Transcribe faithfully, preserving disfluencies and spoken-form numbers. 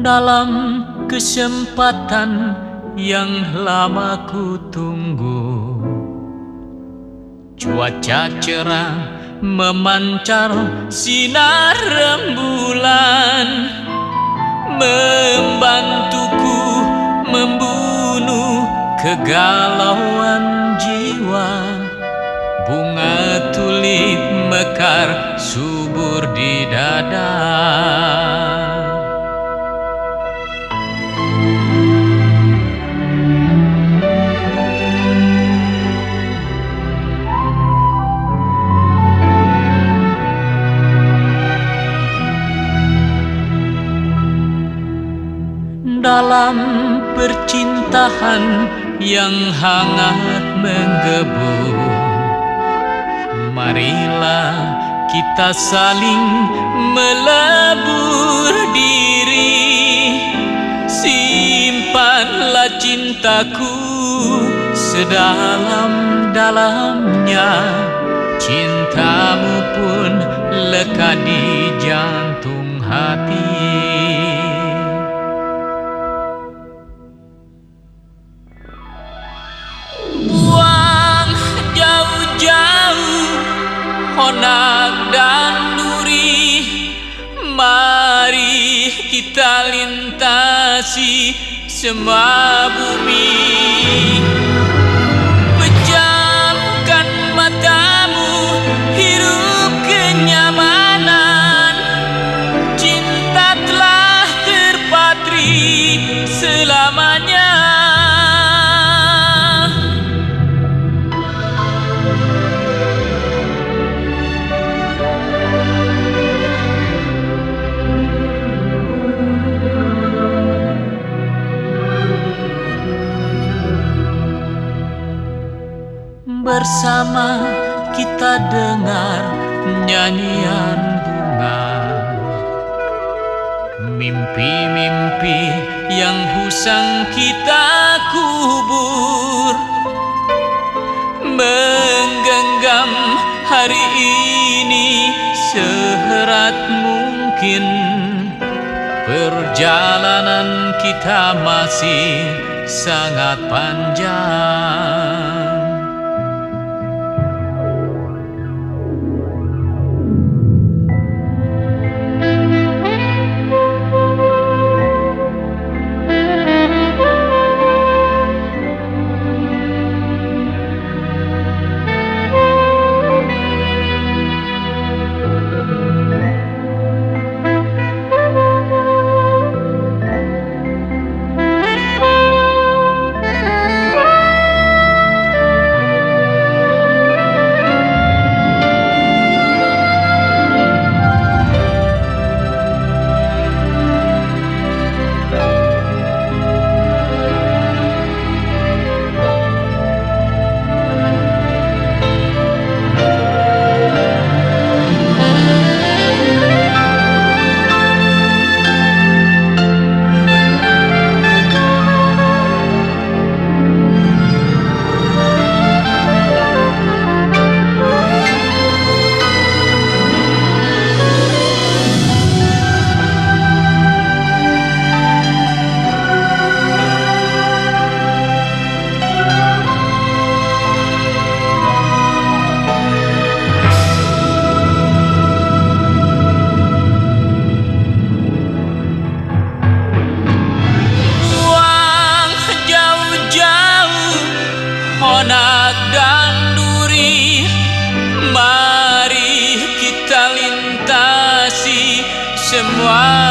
dalam kesempatan yang lama ku tunggu. Cuaca cerah memancar sinar rembulan, membantuku membunuh kegalauan jiwa. Bunga tulip mekar subur di dada. Dalam percintaan yang hangat menggebu, marilah kita saling melebur diri. Simpanlah cintaku sedalam-dalamnya, cintamu pun lekat di jantung hati. Honak dan duri, mari kita lintasi semua bumi. Pejamkan matamu, hirup kenyamanan. Cinta telah terpatri selamanya. Bersama kita dengar nyanyian bunga, mimpi-mimpi yang usang kita kubur, menggenggam hari ini seerat mungkin. Perjalanan kita masih sangat panjang. Honak dan duri, mari kita lintasi semua